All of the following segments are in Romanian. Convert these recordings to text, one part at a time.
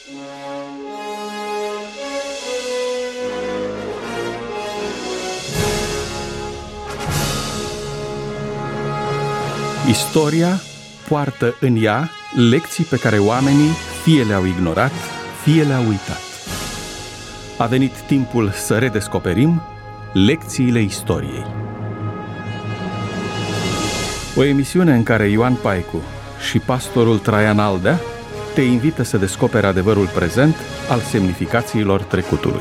Istoria poartă în ea lecții pe care oamenii fie le-au ignorat, fie le-au uitat. A venit timpul să redescoperim lecțiile istoriei. O emisiune în care Ioan Paicu și pastorul Traian Aldea te invită să descoperi adevărul prezent al semnificațiilor trecutului.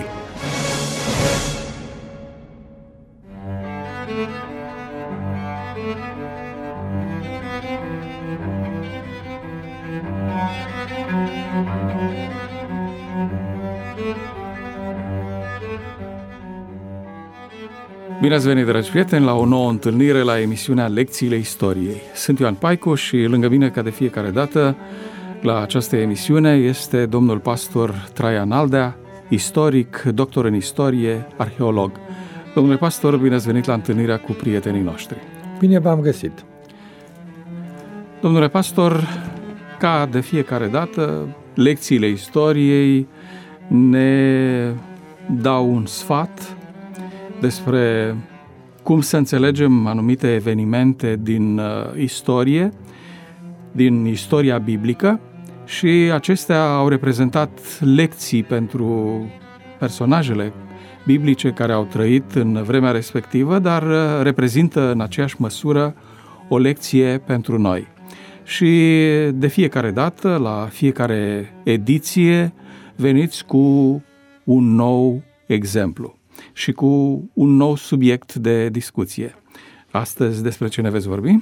Bine ați venit, dragi prieteni, la o nouă întâlnire la emisiunea Lecțiile Istoriei. Sunt Ioan Paicu și lângă mine, ca de fiecare dată, la această emisiune este domnul pastor Traian Aldea, istoric, doctor în istorie, arheolog. Domnule pastor, bine ați venit la întâlnirea cu prietenii noștri. Bine v-am găsit. Domnule pastor, ca de fiecare dată, lecțiile istoriei ne dau un sfat despre cum să înțelegem anumite evenimente din istorie, din istoria biblică, și acestea au reprezentat lecții pentru personajele biblice care au trăit în vremea respectivă, dar reprezintă în aceeași măsură o lecție pentru noi. Și de fiecare dată, la fiecare ediție, veniți cu un nou exemplu și cu un nou subiect de discuție. Astăzi despre ce ne veți vorbi?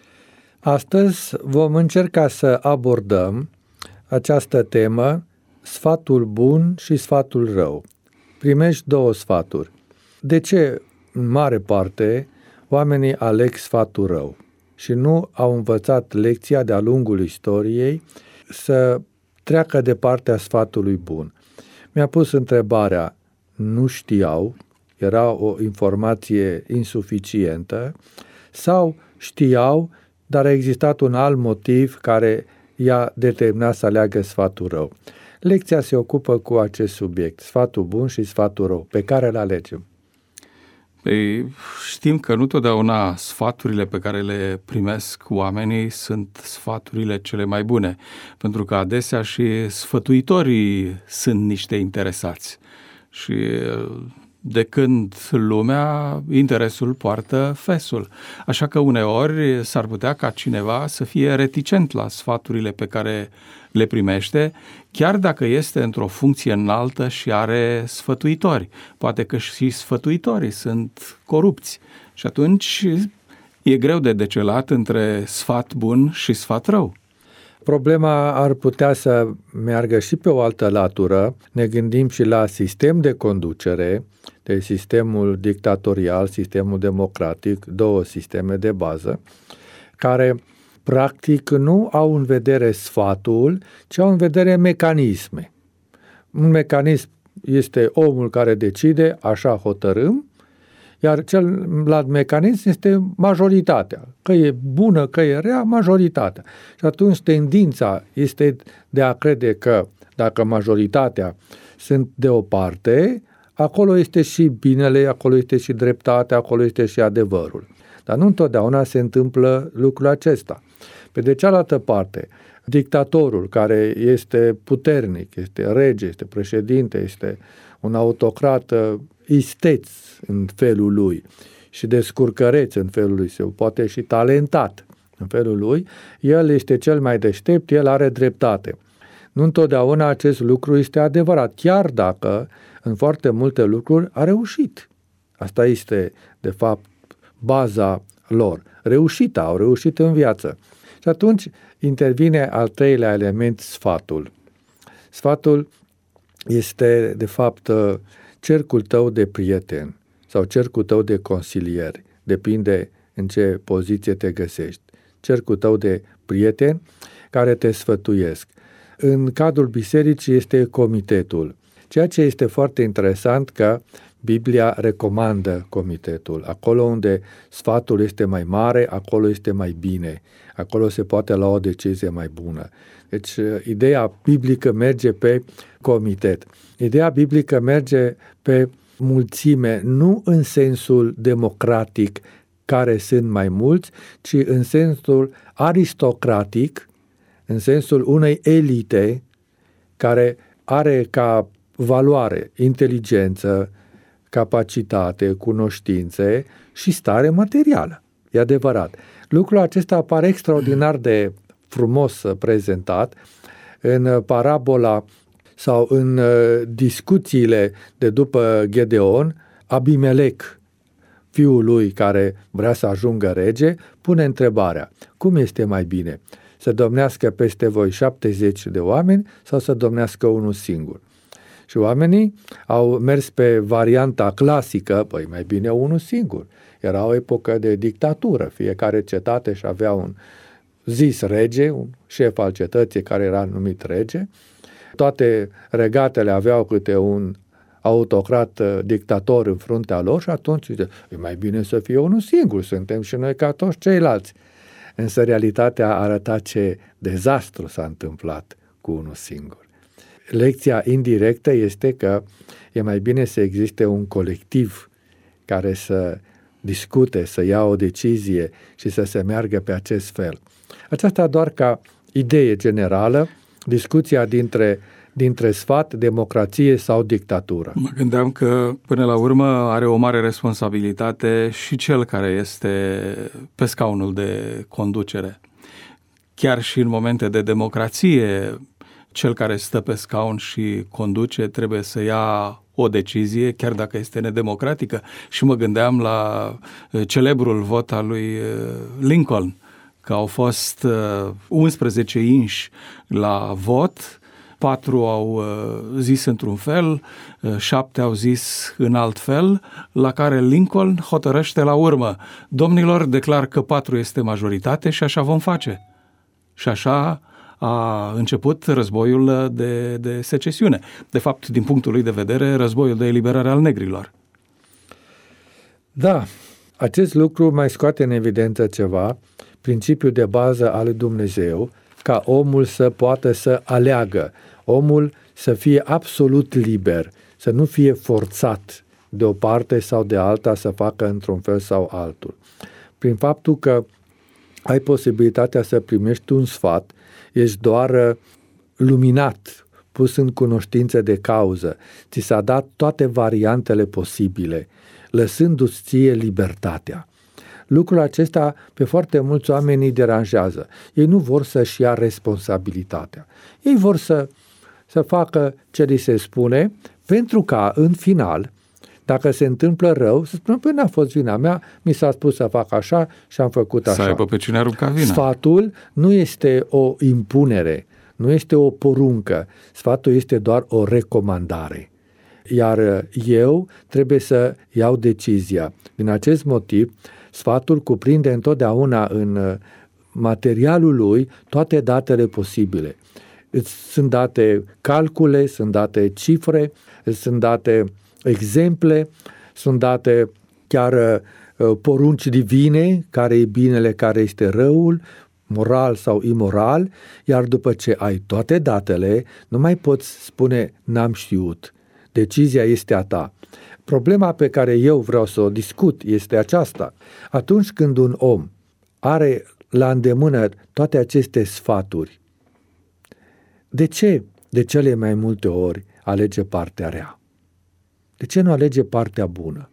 Astăzi vom încerca să abordăm această temă, sfatul bun și sfatul rău. Primești două sfaturi. De ce, în mare parte, oamenii aleg sfatul rău și nu au învățat lecția de-a lungul istoriei să treacă de partea sfatului bun? Mi-a pus întrebarea, nu știau, era o informație insuficientă, sau știau, dar a existat un alt motiv care i-a determinat să aleagă sfatul rău. Lecția se ocupă cu acest subiect, sfatul bun și sfatul rău, pe care îl alegem. Păi, știm că nu totdeauna sfaturile pe care le primesc oamenii sunt sfaturile cele mai bune, pentru că adesea și sfătuitorii sunt niște interesați. Și de când lumea, interesul poartă fesul. Așa că uneori s-ar putea ca cineva să fie reticent la sfaturile pe care le primește, chiar dacă este într-o funcție înaltă și are sfătuitori. Poate că și sfătuitorii sunt corupți și atunci e greu de decelat între sfat bun și sfat rău. Problema ar putea să meargă și pe o altă latură. Ne gândim și la sistem de conducere, de sistemul dictatorial, sistemul democratic, două sisteme de bază, care practic nu au în vedere sfatul, ci au în vedere mecanisme. Un mecanism este omul care decide, așa hotărâm, iar celălalt mecanism este majoritatea. Că e bună, că e rea, majoritatea. Și atunci tendința este de a crede că dacă majoritatea sunt de o parte, acolo este și binele, acolo este și dreptatea, acolo este și adevărul. Dar nu întotdeauna se întâmplă lucrul acesta. Pe de cealaltă parte, dictatorul care este puternic, este rege, este președinte, este un autocrat isteț în felul lui și descurcăreț în felul lui său, poate și talentat în felul lui, el este cel mai deștept, el are dreptate. Nu întotdeauna acest lucru este adevărat, chiar dacă în foarte multe lucruri a reușit. Asta este, de fapt, baza lor. Au reușit în viață. Și atunci intervine al treilea element, sfatul. Sfatul este, de fapt, cercul tău de prieteni sau cercul tău de consilieri. Depinde în ce poziție te găsești. Cercul tău de prieteni care te sfătuiesc. În cadrul bisericii este comitetul. Ceea ce este foarte interesant că Biblia recomandă comitetul. Acolo unde sfatul este mai mare, acolo este mai bine. Acolo se poate lua o decizie mai bună. Deci, ideea biblică merge pe comitet. Ideea biblică merge pe mulțime, nu în sensul democratic, care sunt mai mulți, ci în sensul aristocratic, în sensul unei elite care are ca valoare inteligență, capacitate, cunoștințe și stare materială. E adevărat. Lucrul acesta apare extraordinar de frumos prezentat în parabola sau în discuțiile de după Gedeon. Abimelec, fiul lui care vrea să ajungă rege, pune întrebarea: cum este mai bine? Să domnească peste voi 70 de oameni sau să domnească unul singur? Și oamenii au mers pe varianta clasică, păi mai bine unul singur. Era o epocă de dictatură, fiecare cetate își avea un zis rege, un șef al cetății care era numit rege. Toate regatele aveau câte un autocrat dictator în fruntea lor și atunci e mai bine să fie unul singur, suntem și noi ca toți ceilalți. Însă realitatea arăta ce dezastru s-a întâmplat cu unul singur. Lecția indirectă este că e mai bine să existe un colectiv care să discute, să ia o decizie și să se meargă pe acest fel. Aceasta doar ca idee generală, discuția dintre sfat, democrație sau dictatură. Mă gândeam că până la urmă are o mare responsabilitate și cel care este pe scaunul de conducere. Chiar și în momente de democrație, cel care stă pe scaun și conduce trebuie să ia o decizie, chiar dacă este nedemocratică. Și mă gândeam la celebrul vot al lui Lincoln, că au fost 11 inși la vot, 4 au zis într-un fel, 7 au zis în alt fel, la care Lincoln hotărăște la urmă: domnilor, declar că 4 este majoritate și așa vom face. Și așa a început războiul de secesiune. De fapt, din punctul lui de vedere, războiul de eliberare al negrilor. Da, acest lucru mai scoate în evidență ceva, principiul de bază al lui Dumnezeu, ca omul să poată să aleagă, omul să fie absolut liber, să nu fie forțat de o parte sau de alta să facă într-un fel sau altul. Prin faptul că ai posibilitatea să primești un sfat, ești doar luminat, pus în cunoștință de cauză, ți s-a dat toate variantele posibile, lăsându-ți ție libertatea. Lucrul acesta pe foarte mulți oameni îi deranjează. Ei nu vor să-și ia responsabilitatea. Ei vor să facă ce li se spune, pentru ca, în final, dacă se întâmplă rău, să spună: păi n-a fost vina mea, mi s-a spus să fac așa și am făcut așa. Să aibă pe cine arunca vina. Sfatul nu este o impunere, nu este o poruncă. Sfatul este doar o recomandare. Iar eu trebuie să iau decizia. Din acest motiv, sfatul cuprinde întotdeauna în materialul lui toate datele posibile. Sunt date calcule, sunt date cifre, sunt date exemple, sunt date chiar porunci divine, care e binele, care este răul, moral sau imoral, iar după ce ai toate datele, nu mai poți spune n-am știut. Decizia este a ta. Problema pe care eu vreau să o discut este aceasta. Atunci când un om are la îndemână toate aceste sfaturi, de ce de cele mai multe ori alege partea rea? De ce nu alege partea bună?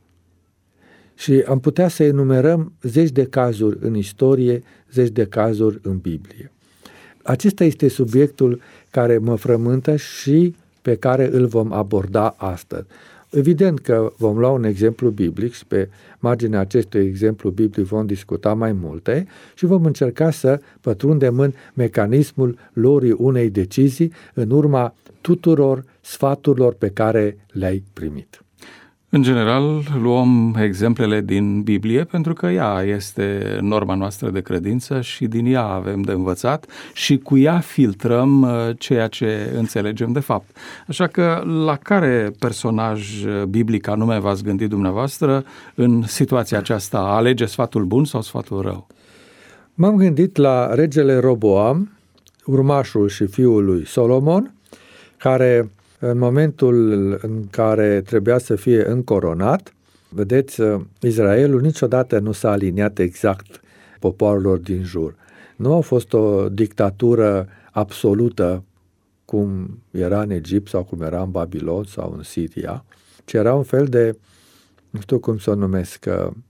Și am putea să enumerăm zeci de cazuri în istorie, zeci de cazuri în Biblie. Acesta este subiectul care mă frământă și pe care îl vom aborda astăzi. Evident că vom lua un exemplu biblic și pe marginea acestui exemplu biblic vom discuta mai multe și vom încerca să pătrundem în mecanismul luării unei decizii în urma tuturor sfaturilor pe care le-ai primit. În general, luăm exemplele din Biblie pentru că ea este norma noastră de credință și din ea avem de învățat și cu ea filtrăm ceea ce înțelegem de fapt. Așa că la care personaj biblic anume v-ați gândit dumneavoastră în situația aceasta? Alege sfatul bun sau sfatul rău? M-am gândit la regele Roboam, urmașul și fiul lui Solomon, care în momentul în care trebuia să fie încoronat, vedeți, Israelul niciodată nu s-a aliniat exact popoarelor din jur. Nu a fost o dictatură absolută cum era în Egipt sau cum era în Babilon sau în Siria, ci era un fel de, nu știu cum să o numesc,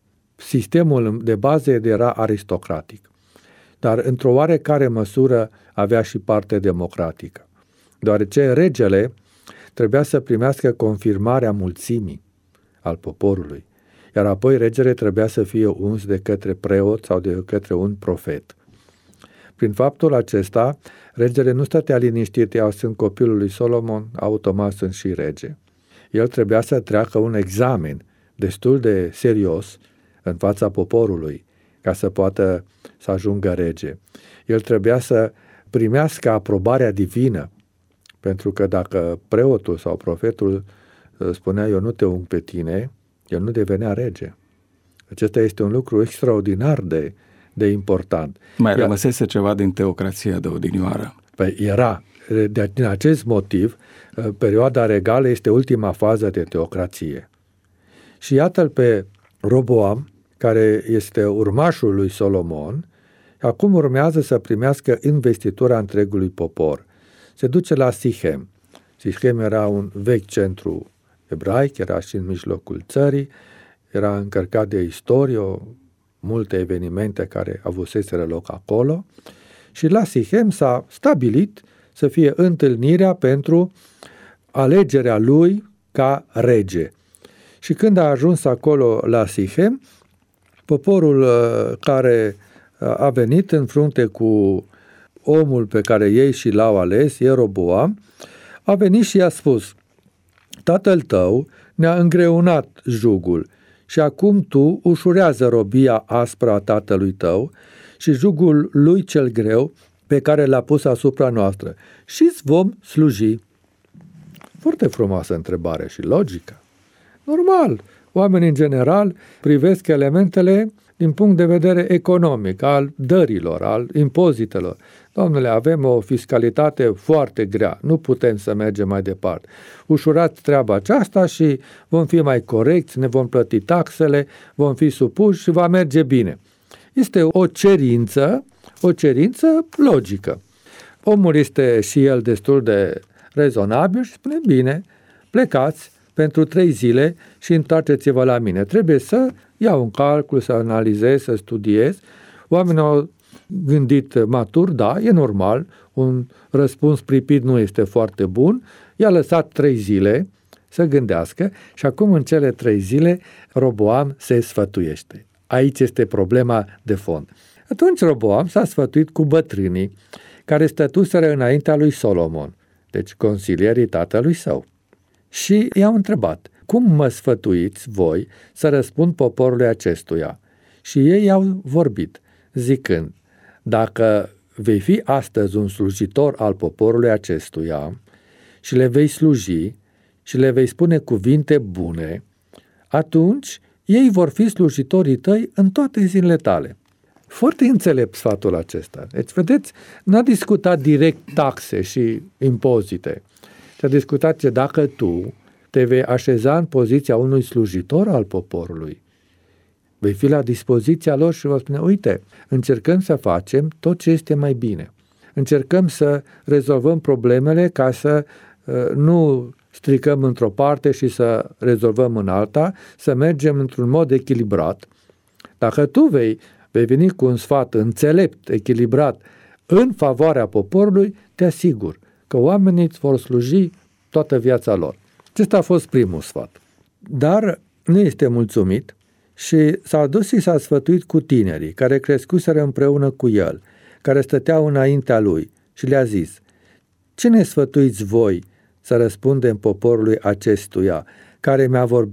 sistemul de bază era aristocratic, dar într-o oarecare măsură avea și parte democratică, deoarece regele trebuia să primească confirmarea mulțimii al poporului, iar apoi regele trebuia să fie uns de către preot sau de către un profet. Prin faptul acesta, regele nu stătea liniștit, eu sunt copilul lui Solomon, automat sunt și rege. El trebuia să treacă un examen destul de serios în fața poporului ca să poată să ajungă rege. El trebuia să primească aprobarea divină, pentru că dacă preotul sau profetul spunea eu nu te ung pe tine, el nu devenea rege. Acesta este un lucru extraordinar de important. Mai rămăsese ceva din teocrația de odinioară. Păi era. Din acest motiv, perioada regală este ultima fază de teocrație. Și iată-l pe Roboam, care este urmașul lui Solomon, acum urmează să primească investitura întregului popor. Se duce la Sichem. Sichem era un vechi centru ebraic, era și în mijlocul țării, era încărcat de istorie, multe evenimente care avuseseră loc acolo și la Sichem s-a stabilit să fie întâlnirea pentru alegerea lui ca rege. Și când a ajuns acolo la Sichem, poporul care a venit în frunte cu omul pe care ei și l-au ales, Ieroboam, a venit și i-a spus: tatăl tău ne-a îngreunat jugul și acum tu ușurează robia aspră a tatălui tău și jugul lui cel greu pe care l-a pus asupra noastră și îți vom sluji. Foarte frumoasă întrebare și logică. Normal, oamenii în general privesc elementele din punct de vedere economic, al dărilor, al impozitelor. Domnule, avem o fiscalitate foarte grea, nu putem să mergem mai departe. Ușurați treaba aceasta și vom fi mai corecți, ne vom plăti taxele, vom fi supuși și va merge bine. Este o cerință logică. Omul este și el destul de rezonabil și spune: bine, plecați pentru 3 zile și întoarceți-vă la mine. Trebuie să iau un calcul, să analizez, să studiez. Oamenii au gândit matur, da, e normal, un răspuns pripit nu este foarte bun. I-a lăsat 3 zile să gândească și acum în cele 3 zile Roboam se sfătuiește. Aici este problema de fond. Atunci Roboam s-a sfătuit cu bătrânii care stătuseră înaintea lui Solomon, deci consilierii tatălui său. Și i-au întrebat: cum mă sfătuiți voi să răspund poporului acestuia? Și ei i-au vorbit, zicând: dacă vei fi astăzi un slujitor al poporului acestuia și le vei sluji și le vei spune cuvinte bune, atunci ei vor fi slujitorii tăi în toate zilele tale. Foarte înțelept sfatul acesta. Deci, vedeți, n-a discutat direct taxe și impozite. S-a discutat că dacă tu te vei așeza în poziția unui slujitor al poporului, vei fi la dispoziția lor și vă spune: uite, încercăm să facem tot ce este mai bine. Încercăm să rezolvăm problemele ca să nu stricăm într-o parte și să rezolvăm în alta, să mergem într-un mod echilibrat. Dacă tu vei veni cu un sfat înțelept, echilibrat, în favoarea poporului, te asigur că oamenii îți vor sluji toată viața lor. Acesta a fost primul sfat. Dar nu este mulțumit și s-a dus și s-a sfătuit cu tinerii care crescuseră împreună cu el, care stăteau înaintea lui și le-a zis: ce ne sfătuiți voi să răspundem poporului acestuia care mi-a vorbit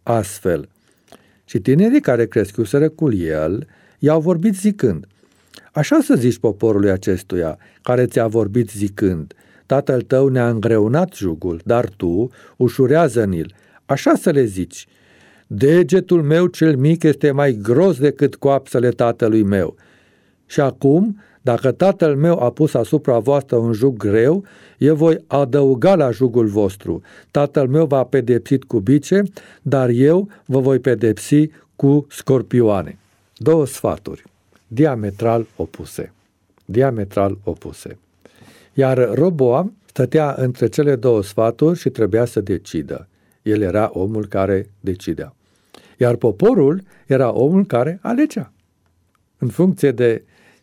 astfel. Și tinerii care crescuseră cu el i-au vorbit zicând: așa să zici poporului acestuia, care ți-a vorbit zicând: tatăl tău ne-a îngreunat jugul, dar tu ușurează-ni-l. Așa să le zici: degetul meu cel mic este mai gros decât coapsele tatălui meu. Și acum, dacă tatăl meu a pus asupra voastră un jug greu, eu voi adăuga la jugul vostru. Tatăl meu v-a pedepsit cu bice, dar eu vă voi pedepsi cu scorpioane. Două sfaturi, diametral opuse. Diametral opuse. Iar Roboam stătea între cele două sfaturi și trebuia să decidă. El era omul care decidea. Iar poporul era omul care alegea. În funcție de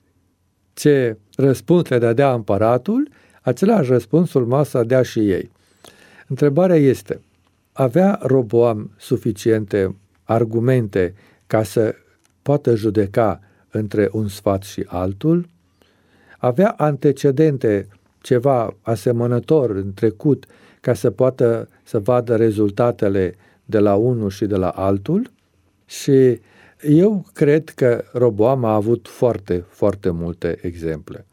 ce răspuns le dădea împăratul, același răspuns urma să dea și ei. Întrebarea este: avea Roboam suficiente argumente ca să poată judeca între un sfat și altul? Avea antecedente, ceva asemănător în trecut, ca să poată să vadă rezultatele de la unul și de la altul? Și eu cred că Roboam a avut foarte, foarte multe exemple.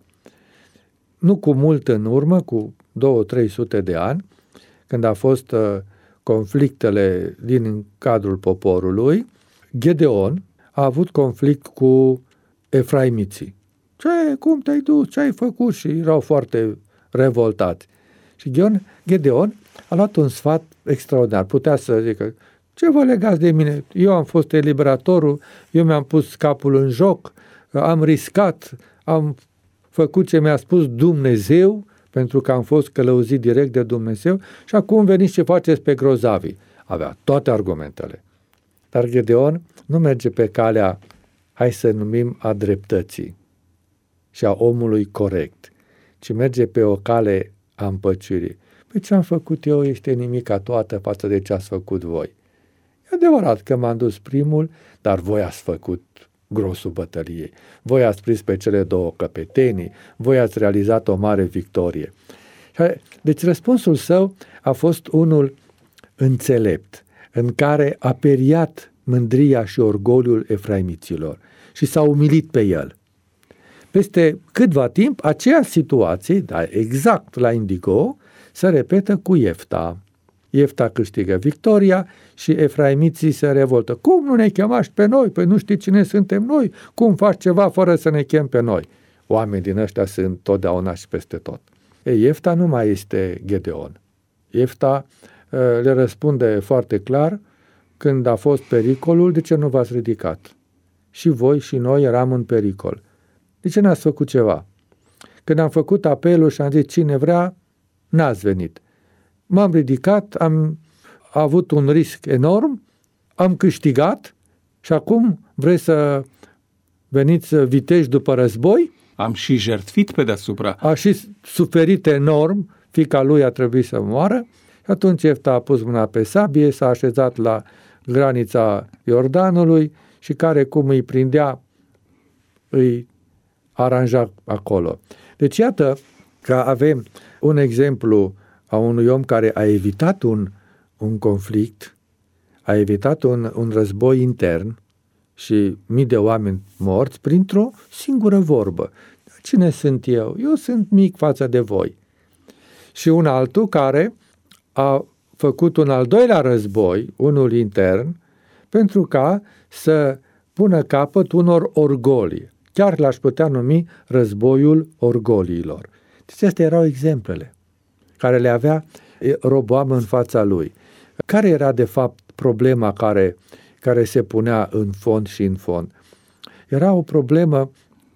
Nu cu mult în urmă, cu 200-300 de ani, când a fost conflictele din cadrul poporului, Gedeon a avut conflict cu efraimiții. Cum te-ai dus? Ce ai făcut? Și erau foarte revoltați. Și Gedeon a luat un sfat extraordinar. Putea să zică: ce vă legați de mine? Eu am fost eliberatorul, eu mi-am pus capul în joc, am riscat, am făcut ce mi-a spus Dumnezeu, pentru că am fost călăuzit direct de Dumnezeu, și acum veniți ce faceți pe grozavii. Avea toate argumentele. Dar Gedeon nu merge pe calea, hai să numim, a dreptății și a omului corect, ci merge pe o cale a împăcirii. Păi ce am făcut eu este nimica toată față de ce ați făcut voi. E adevărat că m-am dus primul, dar voi ați făcut grosul bătăliei. Voi ați prins pe cele două căpetenii, voi ați realizat o mare victorie. Deci răspunsul său a fost unul înțelept, în care a periat mândria și orgoliul efraimiților și s-a umilit pe el. Peste câtva timp, aceeași situație, dar exact la indigo, se repetă cu Iefta. Iefta câștigă victoria și efraimiții se revoltă. Cum nu ne chemași pe noi? Păi nu știi cine suntem noi? Cum faci ceva fără să ne chem pe noi? Oameni din ăștia sunt totdeauna și peste tot. Iefta nu mai este Gedeon. Iefta le răspunde foarte clar: când a fost pericolul, de ce nu v-ați ridicat? Și voi și noi eram în pericol. De ce n-ați făcut ceva? Când am făcut apelul și am zis cine vrea, n-ați venit. M-am ridicat, am avut un risc enorm, am câștigat și acum vreți să veniți viteji după război? Am și jertfit pe deasupra. A și suferit enorm, fiica lui a trebuit să moară. Și atunci Iefta a pus mâna pe sabie, s-a așezat la granița Iordanului și care cum îi prindea, îi aranja acolo. Deci iată că avem un exemplu a unui om care a evitat un conflict, a evitat un război intern și mii de oameni morți printr-o singură vorbă. Cine sunt eu? Eu sunt mic față de voi. Și un altul care a făcut un al doilea război, unul intern, pentru ca să pună capăt unor orgolii. Chiar l-aș putea numi războiul orgoliilor. Deci astea erau exemplele care le avea Roboam în fața lui. Care era de fapt problema care se punea în fond și în fond? Era o problemă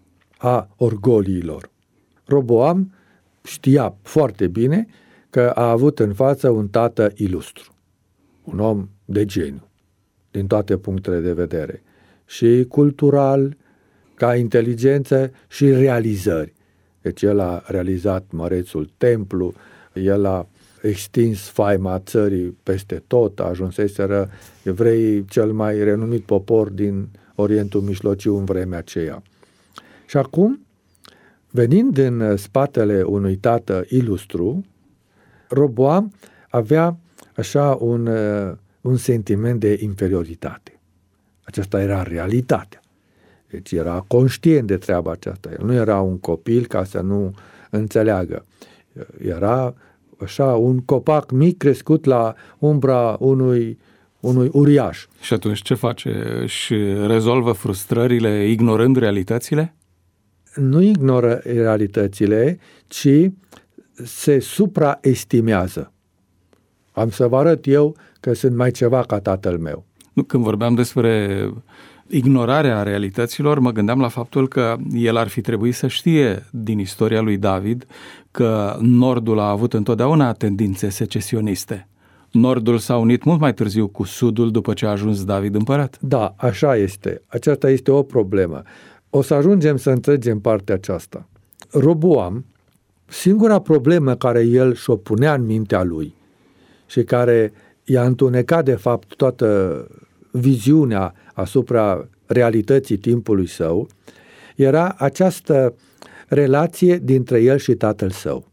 a orgoliilor. Roboam știa foarte bine că a avut în față un tată ilustru, un om de geniu, din toate punctele de vedere, și cultural, ca inteligență și realizări. Deci el a realizat mărețul templu, el a extins faima țării peste tot, ajunseseră evreii cel mai renumit popor din Orientul Mijlociu în vremea aceea. Și acum, venind în spatele unui tată ilustru, Roboam avea așa un un sentiment de inferioritate. Aceasta era realitatea. Deci era conștient de treaba aceasta. El nu era un copil ca să nu înțeleagă. Era așa un copac mic crescut la umbra unui uriaș. Și atunci ce face? Își rezolvă frustrările ignorând realitățile? Nu ignoră realitățile, ci se supraestimează. Am să vă arăt eu că sunt mai ceva ca tatăl meu. Nu, când vorbeam despre ignorarea realităților, mă gândeam la faptul că el ar fi trebuit să știe din istoria lui David că Nordul a avut întotdeauna tendințe secesioniste. Nordul s-a unit mult mai târziu cu Sudul după ce a ajuns David împărat. Da, așa este. Aceasta este o problemă. O să ajungem să înțelegem partea aceasta. Roboam, singura problemă care el și-o punea în mintea lui și care i-a întunecat de fapt toată viziunea asupra realității timpului său, era această relație dintre el și tatăl său.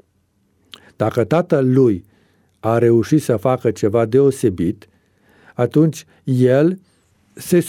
Dacă tatăl lui a reușit să facă ceva deosebit, atunci el se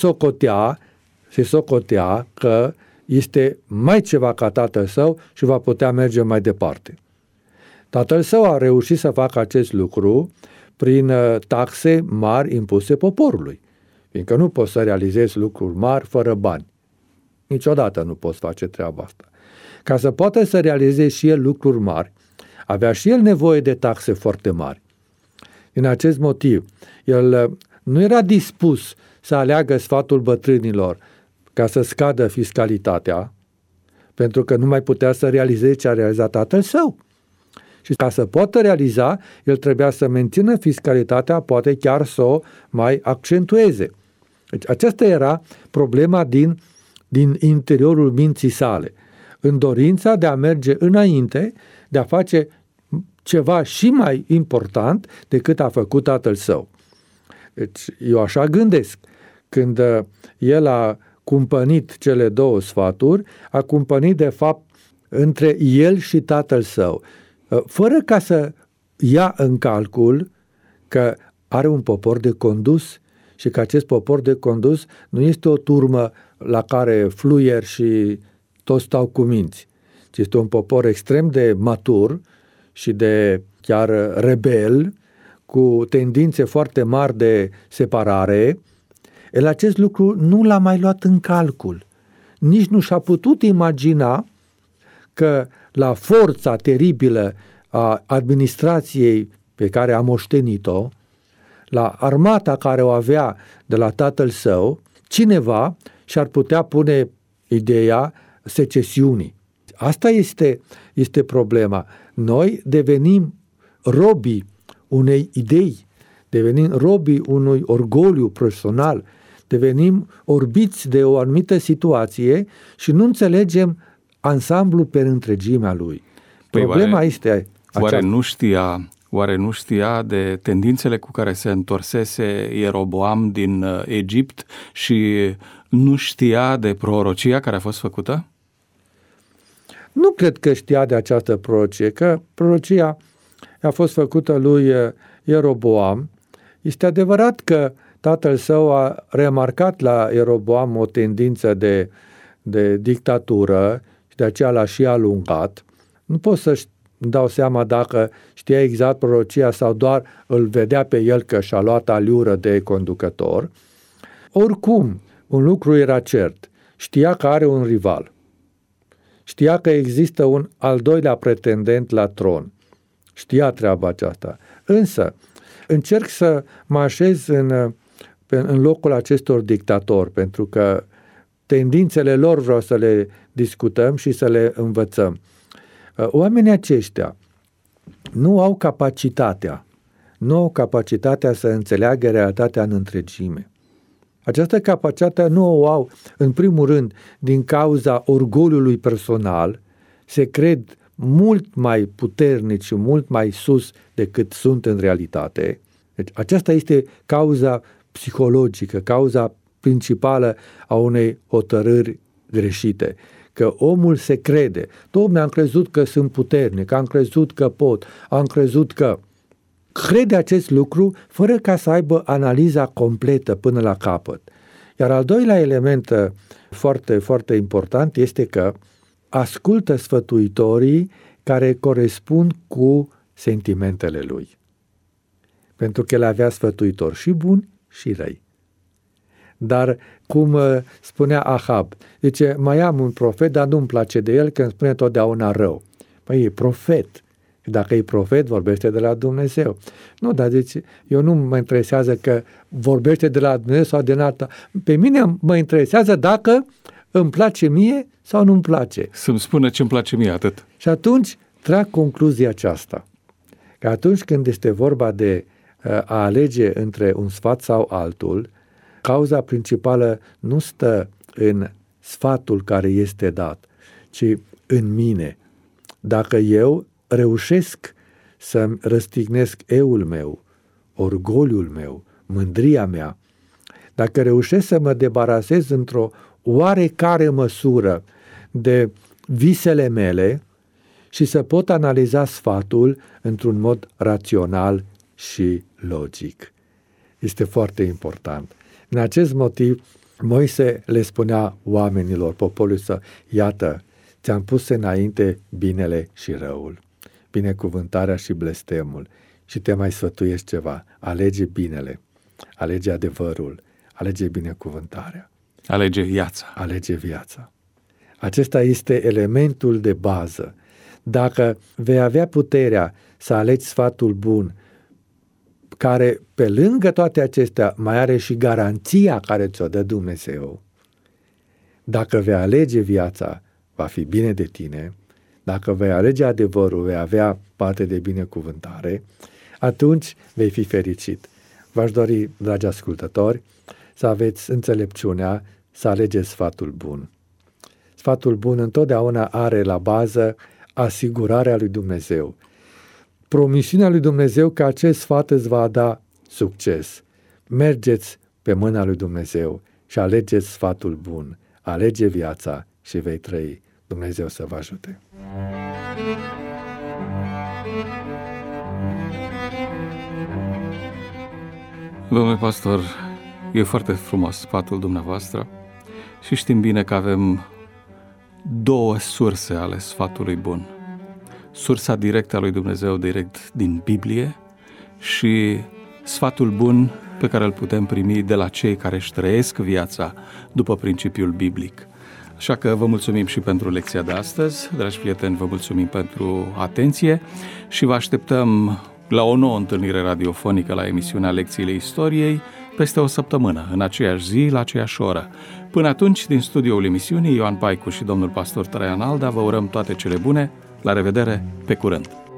socotea că este mai ceva ca tatăl său și va putea merge mai departe. Tatăl său a reușit să facă acest lucru prin taxe mari impuse poporului, fiindcă nu poți să realizezi lucruri mari fără bani. Niciodată nu poți face treaba asta. Ca să poată să realizeze și el lucruri mari, avea și el nevoie de taxe foarte mari. Din acest motiv, el nu era dispus să aleagă sfatul bătrânilor ca să scadă fiscalitatea, pentru că nu mai putea să realizeze ce a realizat tatăl său. Și ca să poată realiza, el trebuia să mențină fiscalitatea, poate chiar să o mai accentueze. Deci aceasta era problema din interiorul minții sale, în dorința de a merge înainte, de a face ceva și mai important decât a făcut tatăl său. Deci eu așa gândesc. Când el a cumpănit cele două sfaturi, a cumpănit de fapt între el și tatăl său, fără ca să ia în calcul că are un popor de condus și că acest popor de condus nu este o turmă la care fluieri și toți stau cu minți, ci este un popor extrem de matur și de chiar rebel, cu tendințe foarte mari de separare. El acest lucru nu l-a mai luat în calcul. Nici nu și-a putut imagina că la forța teribilă a administrației pe care a moștenit-o, la armata care o avea de la tatăl său, cineva și-ar putea pune ideea secesiunii. Asta este problema. Noi devenim robii unei idei, devenim robii unui orgoliu personal, devenim orbiți de o anumită situație și nu înțelegem ansamblul pe întregimea lui. Problema este aceasta. Oare nu știa de tendințele cu care se întorsese Ieroboam din Egipt și nu știa de prorocia care a fost făcută? Nu cred că știa de această prorocie, că prorocia a fost făcută lui Ieroboam. Este adevărat că tatăl său a remarcat la Ieroboam o tendință de dictatură și de aceea l-a și alungat. Nu pot să dau seama dacă știa exact prorocia sau doar îl vedea pe el că și-a luat aliură de conducător. Oricum, un lucru era cert. Știa că are un rival. Știa că există un al doilea pretendent la tron. Știa treaba aceasta. Însă, încerc să mă așez în locul acestor dictatori, pentru că tendințele lor vreau să le discutăm și să le învățăm. Oamenii aceștia nu au capacitatea să înțeleagă realitatea în întregime. Această capacitate nu o au, în primul rând, din cauza orgoliului personal, se cred mult mai puternici și mult mai sus decât sunt în realitate. Deci aceasta este cauza psihologică, cauza principală a unei hotărâri greșite. Că omul se crede. Dom'le, am crezut că sunt puternic, am crezut că pot, am crezut că crede acest lucru fără ca să aibă analiza completă până la capăt. Iar al doilea element foarte, foarte important este că ascultă sfătuitorii care corespund cu sentimentele lui. Pentru că el avea sfătuitori și buni și răi. Dar, cum spunea Ahab, zice, mai am un profet, dar nu-mi place de el, că îmi spune totdeauna rău. Păi e profet. Dacă e profet, vorbește de la Dumnezeu. Nu, dar zice, eu nu mă interesează că vorbește de la Dumnezeu sau de alta. Pe mine mă interesează dacă îmi place mie sau nu-mi place. Să-mi spună ce îmi place mie, atât. Și atunci trag concluzia aceasta, că atunci când este vorba de a alege între un sfat sau altul, cauza principală nu stă în sfatul care este dat, ci în mine. Dacă eu reușesc să-mi răstignesc eul meu, orgoliul meu, mândria mea, dacă reușesc să mă debarasez într-o oarecare măsură de visele mele și să pot analiza sfatul într-un mod rațional și logic. Este foarte important. În acest motiv, Moise le spunea oamenilor, poporului său, iată, ți-am pus înainte binele și răul, binecuvântarea și blestemul și te mai sfătuiesc ceva, alege binele, alege adevărul, alege binecuvântarea. Alege viața. Alege viața. Acesta este elementul de bază. Dacă vei avea puterea să alegi sfatul bun, care pe lângă toate acestea mai are și garanția care ți-o dă Dumnezeu, dacă vei alege viața, va fi bine de tine, dacă vei alege adevărul, vei avea parte de binecuvântare, atunci vei fi fericit. V-aș dori, dragi ascultători, să aveți înțelepciunea să alegeți sfatul bun. Sfatul bun întotdeauna are la bază asigurarea lui Dumnezeu. Promisiunea lui Dumnezeu că acest sfat îți va da succes. Mergeți pe mâna lui Dumnezeu și alegeți sfatul bun. Alege viața și vei trăi. Dumnezeu să vă ajute. Domnule pastor, e foarte frumos sfatul dumneavoastră și știm bine că avem două surse ale sfatului bun. Sursa directă a lui Dumnezeu, direct din Biblie, și sfatul bun pe care îl putem primi de la cei care își trăiesc viața după principiul biblic. Așa că vă mulțumim și pentru lecția de astăzi, dragi prieteni, vă mulțumim pentru atenție și vă așteptăm la o nouă întâlnire radiofonică la emisiunea Lecțiile Istoriei peste o săptămână, în aceeași zi, la aceeași oră. Până atunci, din studioul emisiunii, Ioan Paicu și domnul pastor Traian Alda vă urăm toate cele bune. La revedere, pe curând!